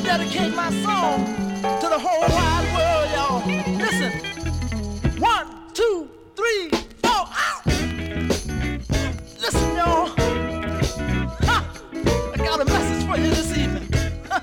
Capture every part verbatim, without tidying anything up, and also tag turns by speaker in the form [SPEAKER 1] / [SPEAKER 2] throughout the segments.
[SPEAKER 1] dedicate my song to the whole wide world, y'all. Listen. One, two, three, four, out. Listen, y'all. Ha! I got a message for you this evening. Ha!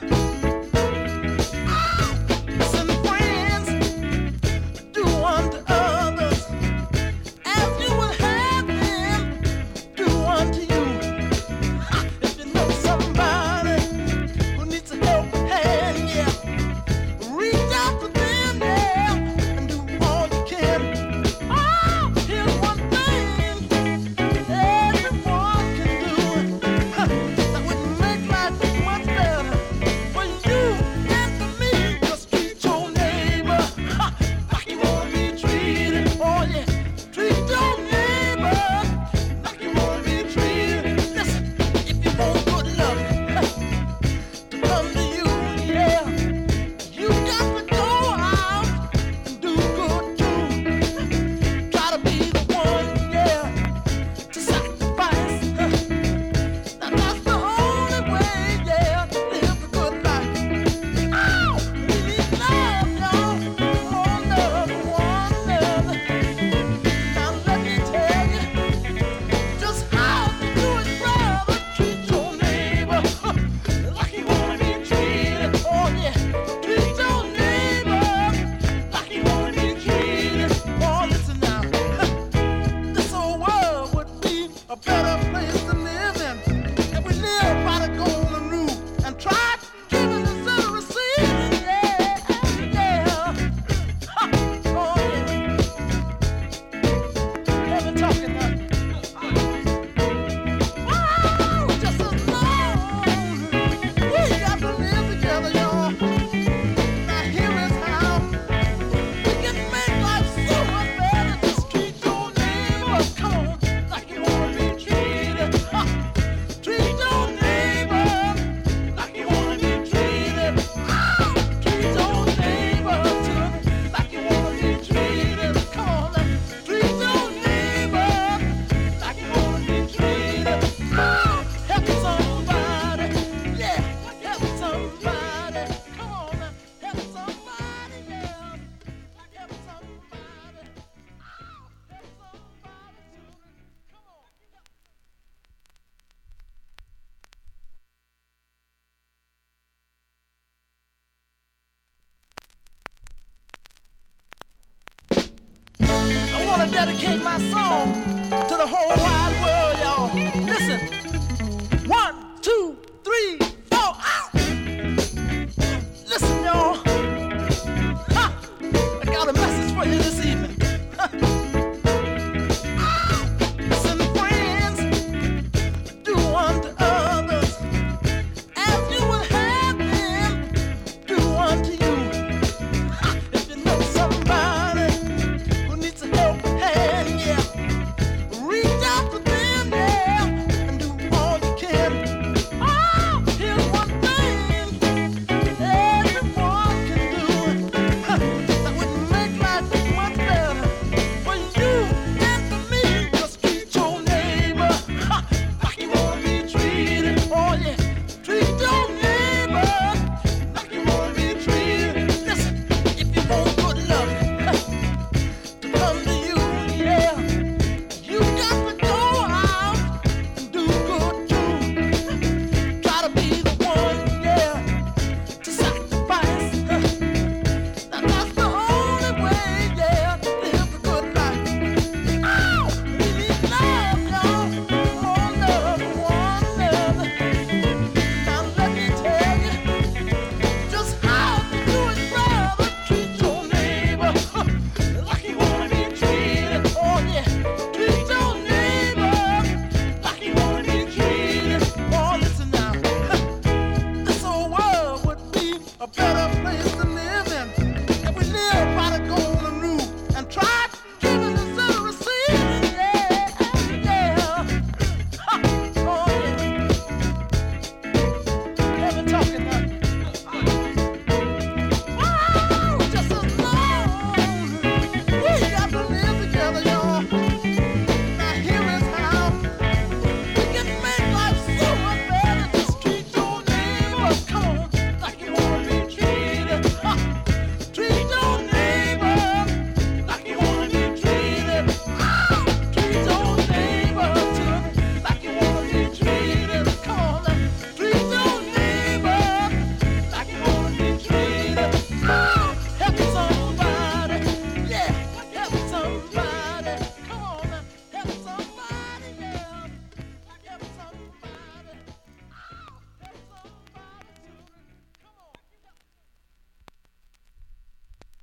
[SPEAKER 1] Listen, friends, do unto others as you would have them do unto you. Ha! If you know somebody who needs a helping hand, yeah, reach out to them, yeah, and do all you can. Oh, here's one thing everyone can do, huh, that would make life much better for you and for me. Just treat your neighbor, huh, like you wanna be treated. Oh yeah, treat your neighbor like you wanna be treated. Listen, if you want good luck, huh, to come to you, yeah, you got to go out and do good too. Try to be the one, yeah, to sacrifice. Huh. Now that's the only way, yeah, to live the good life. Oh, we need love, y'all. Oh, love, one another. Now let me tell you just how to do it, brother. Treat your neighbor huh, like you wanna be treated. Oh yeah, treat your neighbor like you wanna be treated. Oh, listen now, this whole world would be a better place to live in if we live by the golden rule and try giving instead of receiving. Yeah, yeah. Ha, oh yeah. Heaven talking now. Oh, just as long we got to live together, y'all. Now here is how we can make life so much better. Just treat your neighbor, come on, like you wanna be treated. Ha, treat your neighbor like you wanna be treated. Oh, treat your neighbor too, like you wanna be treated. Come on, now. Treat your neighbor like you wanna be treated. Oh, help somebody, yeah, help somebody. Come on, now. Help somebody, yeah, help somebody. Oh, help somebody, children. Come on. I want to dedicate my song